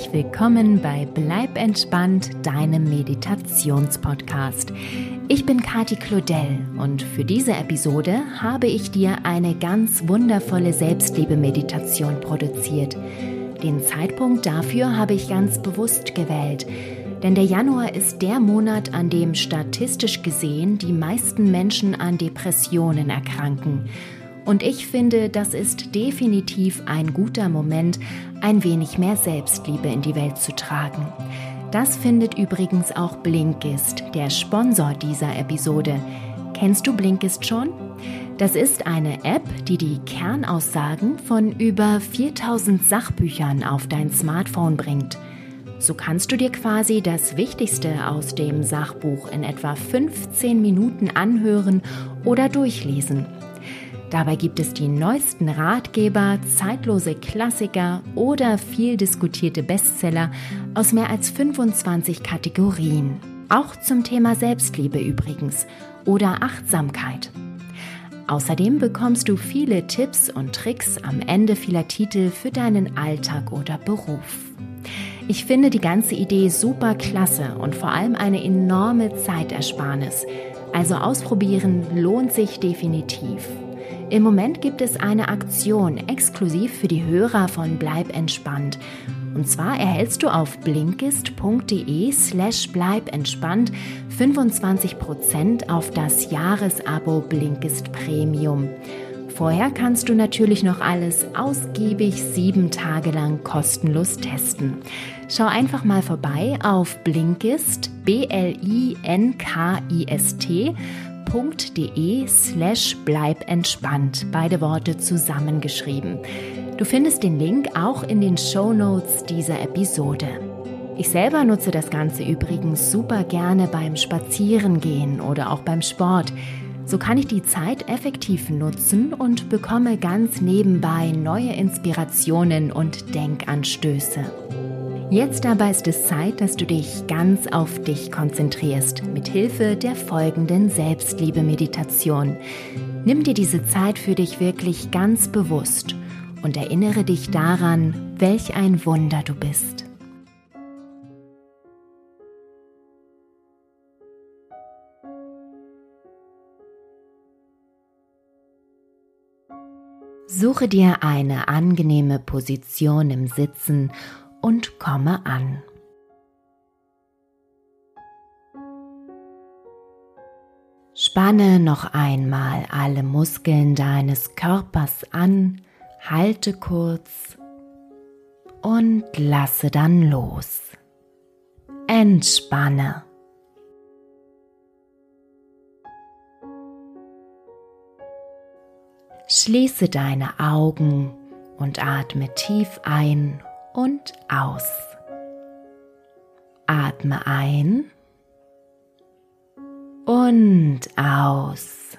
herzlich willkommen bei Bleib entspannt, deinem Meditationspodcast. Ich bin Kati Claudel und für diese Episode habe ich dir eine ganz wundervolle Selbstliebe-Meditation produziert. Den Zeitpunkt dafür habe ich ganz bewusst gewählt, denn der Januar ist der Monat, an dem statistisch gesehen die meisten Menschen an Depressionen erkranken. Und ich finde, das ist definitiv ein guter Moment, ein wenig mehr Selbstliebe in die Welt zu tragen. Das findet übrigens auch Blinkist, der Sponsor dieser Episode. Kennst du Blinkist schon? Das ist eine App, die die Kernaussagen von über 4000 Sachbüchern auf dein Smartphone bringt. So kannst du dir quasi das Wichtigste aus dem Sachbuch in etwa 15 Minuten anhören oder durchlesen. Dabei gibt es die neuesten Ratgeber, zeitlose Klassiker oder viel diskutierte Bestseller aus mehr als 25 Kategorien. Auch zum Thema Selbstliebe übrigens oder Achtsamkeit. Außerdem bekommst du viele Tipps und Tricks am Ende vieler Titel für deinen Alltag oder Beruf. Ich finde die ganze Idee super klasse und vor allem eine enorme Zeitersparnis. Also ausprobieren lohnt sich definitiv. Im Moment gibt es eine Aktion exklusiv für die Hörer von Bleib entspannt. Und zwar erhältst du auf blinkist.de/bleibentspannt 25% auf das Jahresabo Blinkist Premium. Vorher kannst du natürlich noch alles ausgiebig 7 Tage lang kostenlos testen. Schau einfach mal vorbei auf Blinkist, blinkist.de/bleibentspannt, beide Worte zusammengeschrieben. Du findest den Link auch in den Shownotes dieser Episode. Ich selber nutze das Ganze übrigens super gerne beim Spazierengehen oder auch beim Sport. So kann ich die Zeit effektiv nutzen und bekomme ganz nebenbei neue Inspirationen und Denkanstöße. Jetzt aber ist es Zeit, dass du dich ganz auf dich konzentrierst, mit Hilfe der folgenden Selbstliebe-Meditation. Nimm dir diese Zeit für dich wirklich ganz bewusst und erinnere dich daran, welch ein Wunder du bist. Suche dir eine angenehme Position im Sitzen und komme an. Spanne noch einmal alle Muskeln deines Körpers an, halte kurz und lasse dann los. Entspanne. Schließe deine Augen und atme tief ein und aus. Atme ein und aus.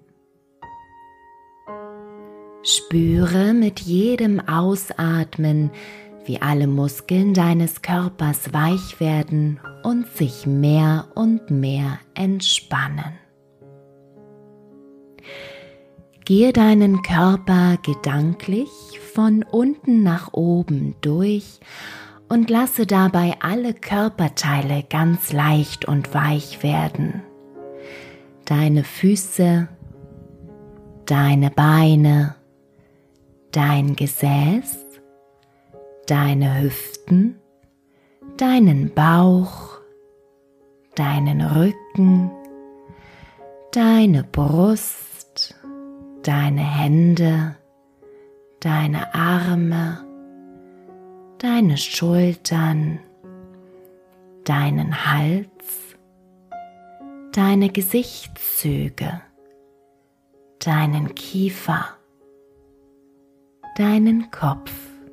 Spüre mit jedem Ausatmen, wie alle Muskeln deines Körpers weich werden und sich mehr und mehr entspannen. Gehe deinen Körper gedanklich von unten nach oben durch und lasse dabei alle Körperteile ganz leicht und weich werden. Deine Füße, deine Beine, dein Gesäß, deine Hüften, deinen Bauch, deinen Rücken, deine Brust, deine Hände, deine Arme, deine Schultern, deinen Hals, deine Gesichtszüge, deinen Kiefer, deinen Kopf.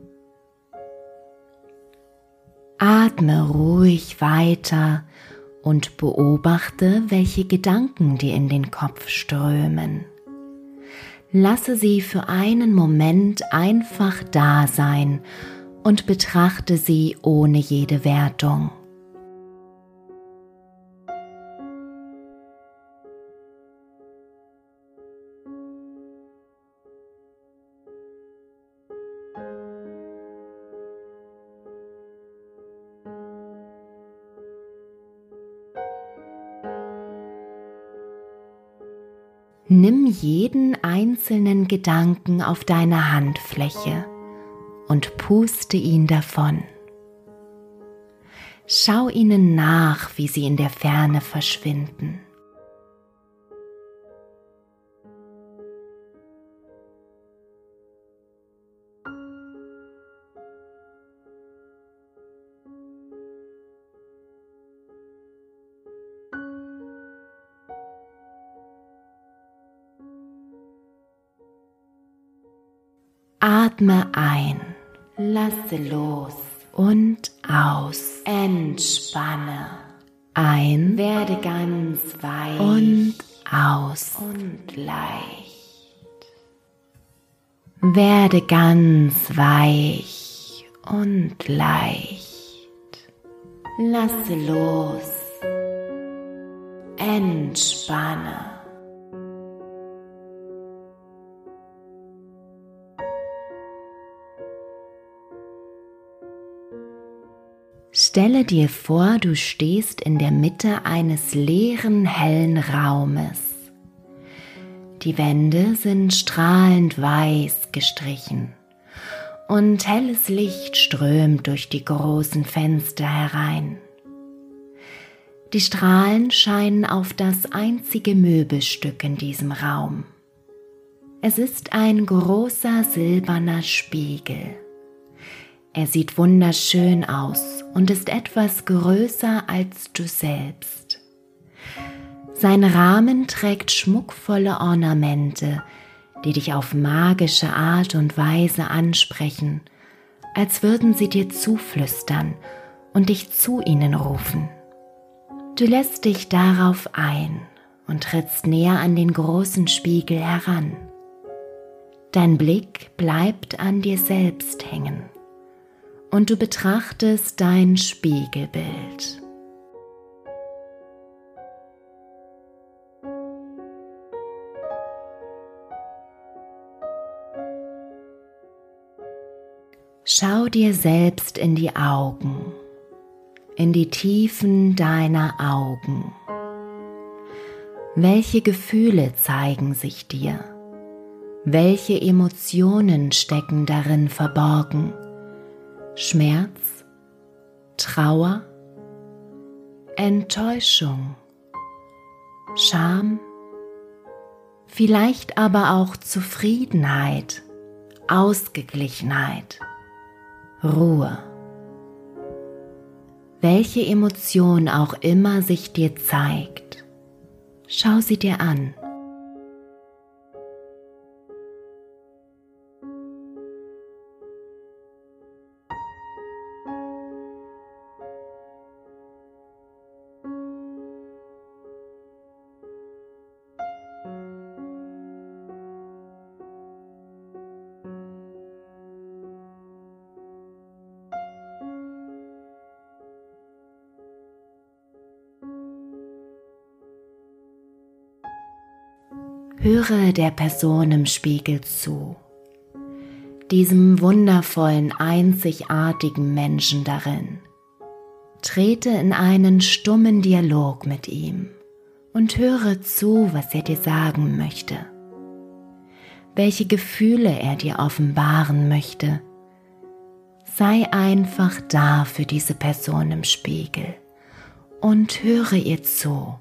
Atme ruhig weiter und beobachte, welche Gedanken dir in den Kopf strömen. Lasse sie für einen Moment einfach da sein und betrachte sie ohne jede Wertung. Nimm jeden einzelnen Gedanken auf deine Handfläche und puste ihn davon. Schau ihnen nach, wie sie in der Ferne verschwinden. Atme ein, lasse los und aus. Entspanne. Ein, werde ganz weich und aus und leicht. Werde ganz weich und leicht. Lasse los. Entspanne. Stelle dir vor, du stehst in der Mitte eines leeren, hellen Raumes. Die Wände sind strahlend weiß gestrichen und helles Licht strömt durch die großen Fenster herein. Die Strahlen scheinen auf das einzige Möbelstück in diesem Raum. Es ist ein großer silberner Spiegel. Er sieht wunderschön aus und ist etwas größer als du selbst. Sein Rahmen trägt schmuckvolle Ornamente, die dich auf magische Art und Weise ansprechen, als würden sie dir zuflüstern und dich zu ihnen rufen. Du lässt dich darauf ein und trittst näher an den großen Spiegel heran. Dein Blick bleibt an dir selbst hängen. Und du betrachtest dein Spiegelbild. Schau dir selbst in die Augen, in die Tiefen deiner Augen. Welche Gefühle zeigen sich dir? Welche Emotionen stecken darin verborgen? Schmerz, Trauer, Enttäuschung, Scham, vielleicht aber auch Zufriedenheit, Ausgeglichenheit, Ruhe. Welche Emotion auch immer sich dir zeigt, schau sie dir an. Höre der Person im Spiegel zu, diesem wundervollen, einzigartigen Menschen darin. Trete in einen stummen Dialog mit ihm und höre zu, was er dir sagen möchte, welche Gefühle er dir offenbaren möchte. Sei einfach da für diese Person im Spiegel und höre ihr zu.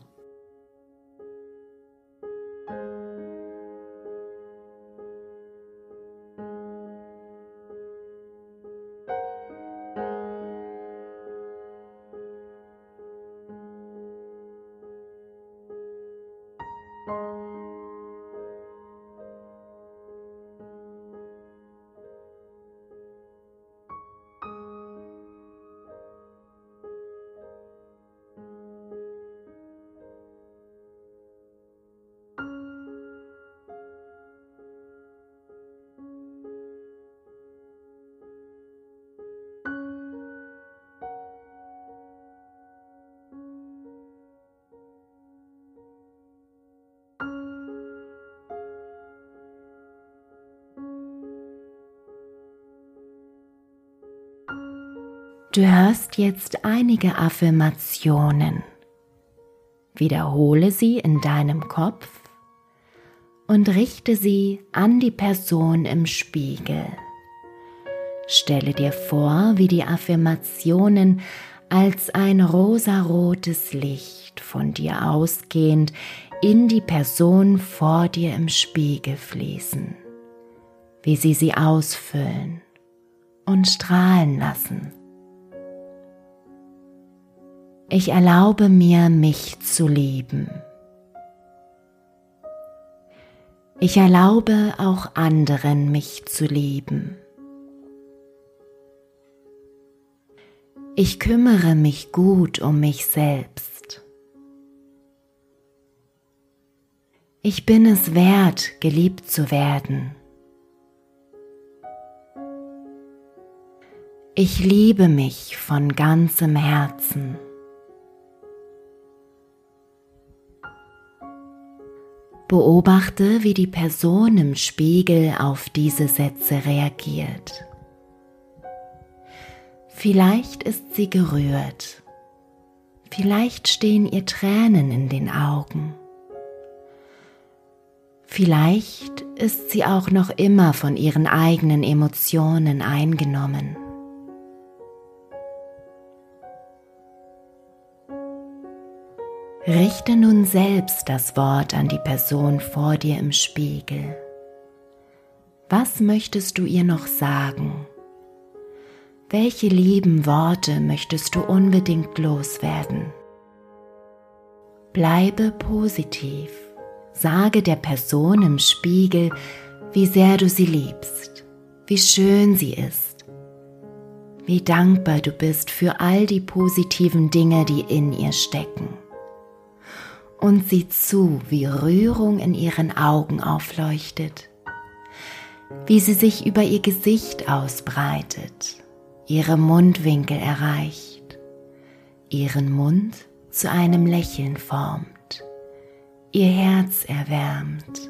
Du hörst jetzt einige Affirmationen. Wiederhole sie in deinem Kopf und richte sie an die Person im Spiegel. Stelle dir vor, wie die Affirmationen als ein rosarotes Licht von dir ausgehend in die Person vor dir im Spiegel fließen, wie sie ausfüllen und strahlen lassen. Ich erlaube mir, mich zu lieben. Ich erlaube auch anderen, mich zu lieben. Ich kümmere mich gut um mich selbst. Ich bin es wert, geliebt zu werden. Ich liebe mich von ganzem Herzen. Beobachte, wie die Person im Spiegel auf diese Sätze reagiert. Vielleicht ist sie gerührt. Vielleicht stehen ihr Tränen in den Augen. Vielleicht ist sie auch noch immer von ihren eigenen Emotionen eingenommen. Richte nun selbst das Wort an die Person vor dir im Spiegel. Was möchtest du ihr noch sagen? Welche lieben Worte möchtest du unbedingt loswerden? Bleibe positiv. Sage der Person im Spiegel, wie sehr du sie liebst, wie schön sie ist, wie dankbar du bist für all die positiven Dinge, die in ihr stecken. Und sieh zu, wie Rührung in ihren Augen aufleuchtet, wie sie sich über ihr Gesicht ausbreitet, ihre Mundwinkel erreicht, ihren Mund zu einem Lächeln formt, ihr Herz erwärmt.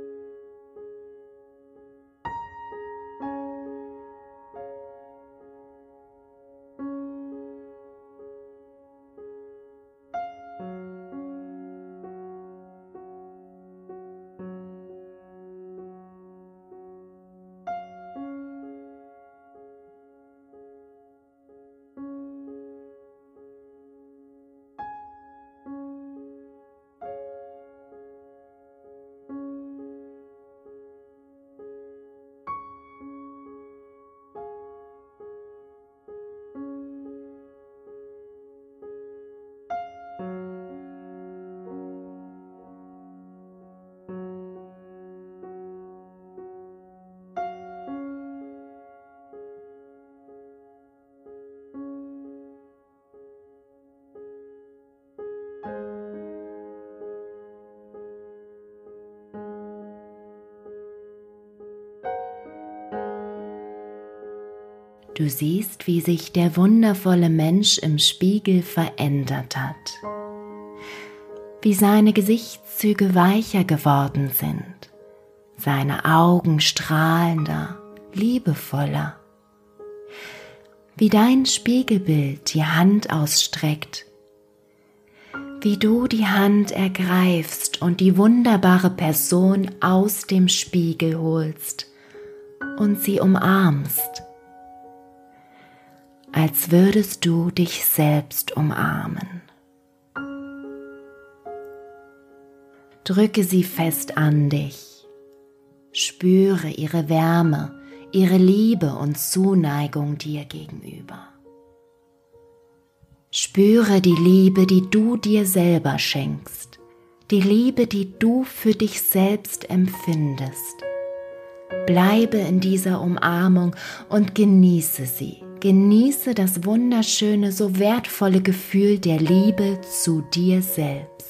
Du siehst, wie sich der wundervolle Mensch im Spiegel verändert hat, wie seine Gesichtszüge weicher geworden sind, seine Augen strahlender, liebevoller, wie dein Spiegelbild die Hand ausstreckt, wie du die Hand ergreifst und die wunderbare Person aus dem Spiegel holst und sie umarmst, als würdest du dich selbst umarmen. Drücke sie fest an dich, spüre ihre Wärme, ihre Liebe und Zuneigung dir gegenüber. Spüre die Liebe, die du dir selber schenkst, die Liebe, die du für dich selbst empfindest. Bleibe in dieser Umarmung und genieße sie. Genieße das wunderschöne, so wertvolle Gefühl der Liebe zu dir selbst.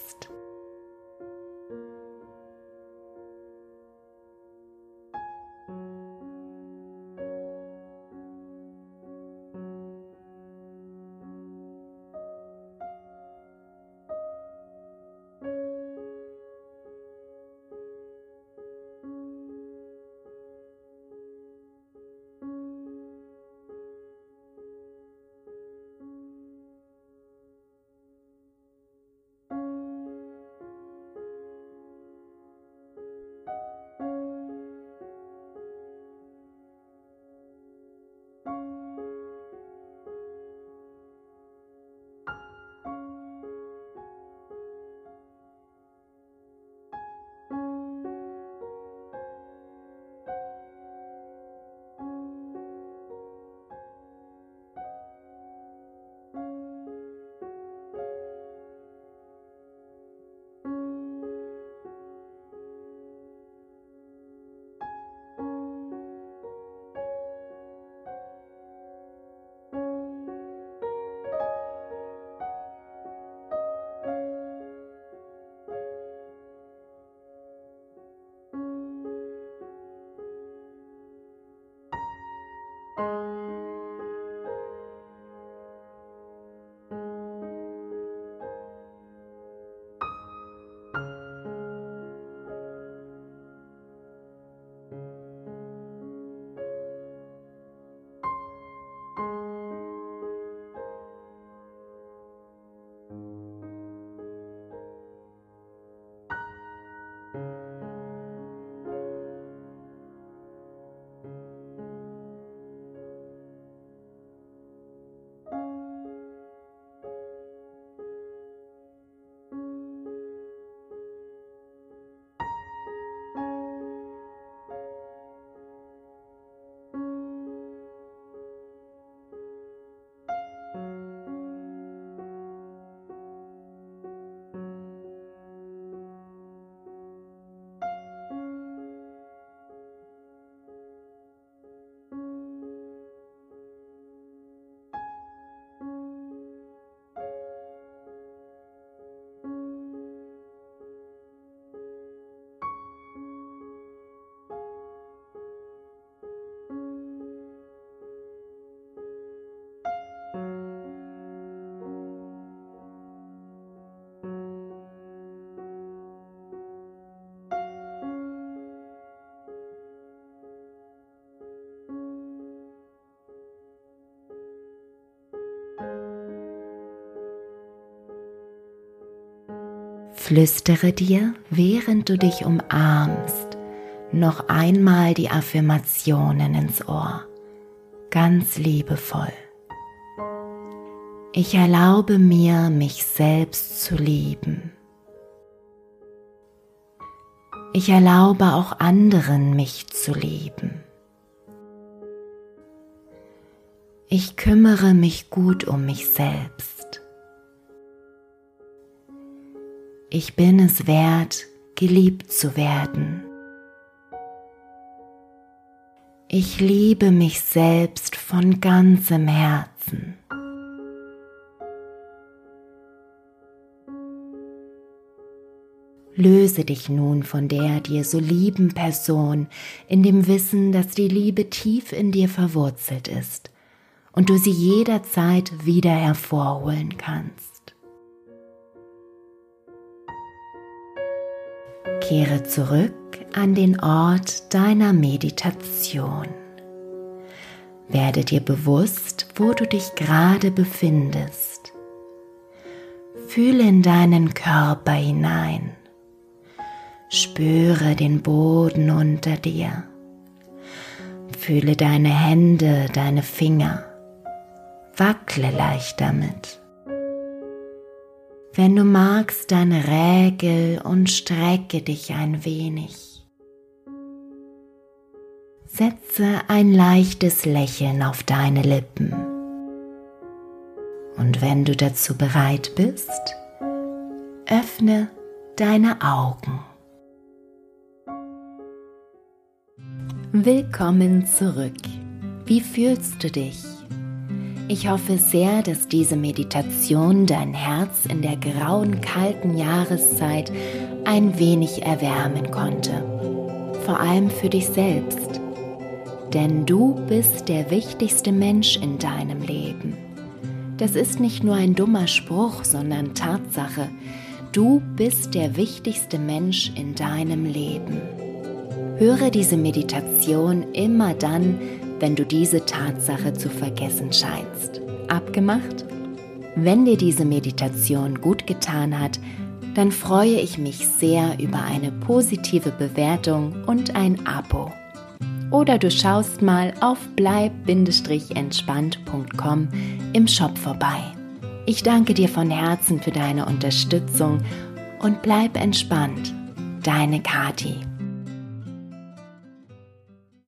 Flüstere dir, während du dich umarmst, noch einmal die Affirmationen ins Ohr, ganz liebevoll. Ich erlaube mir, mich selbst zu lieben. Ich erlaube auch anderen, mich zu lieben. Ich kümmere mich gut um mich selbst. Ich bin es wert, geliebt zu werden. Ich liebe mich selbst von ganzem Herzen. Löse dich nun von der dir so lieben Person in dem Wissen, dass die Liebe tief in dir verwurzelt ist und du sie jederzeit wieder hervorholen kannst. Kehre zurück an den Ort deiner Meditation. Werde dir bewusst, wo du dich gerade befindest. Fühle in deinen Körper hinein. Spüre den Boden unter dir. Fühle deine Hände, deine Finger. Wackle leicht damit. Wenn du magst, dann rägel und strecke dich ein wenig. Setze ein leichtes Lächeln auf deine Lippen. Und wenn du dazu bereit bist, öffne deine Augen. Willkommen zurück. Wie fühlst du dich? Ich hoffe sehr, dass diese Meditation dein Herz in der grauen, kalten Jahreszeit ein wenig erwärmen konnte. Vor allem für dich selbst. Denn du bist der wichtigste Mensch in deinem Leben. Das ist nicht nur ein dummer Spruch, sondern Tatsache. Du bist der wichtigste Mensch in deinem Leben. Höre diese Meditation immer dann, wenn du diese Tatsache zu vergessen scheinst. Abgemacht? Wenn dir diese Meditation gut getan hat, dann freue ich mich sehr über eine positive Bewertung und ein Abo. Oder du schaust mal auf bleib-entspannt.com im Shop vorbei. Ich danke dir von Herzen für deine Unterstützung und bleib entspannt. Deine Kathi.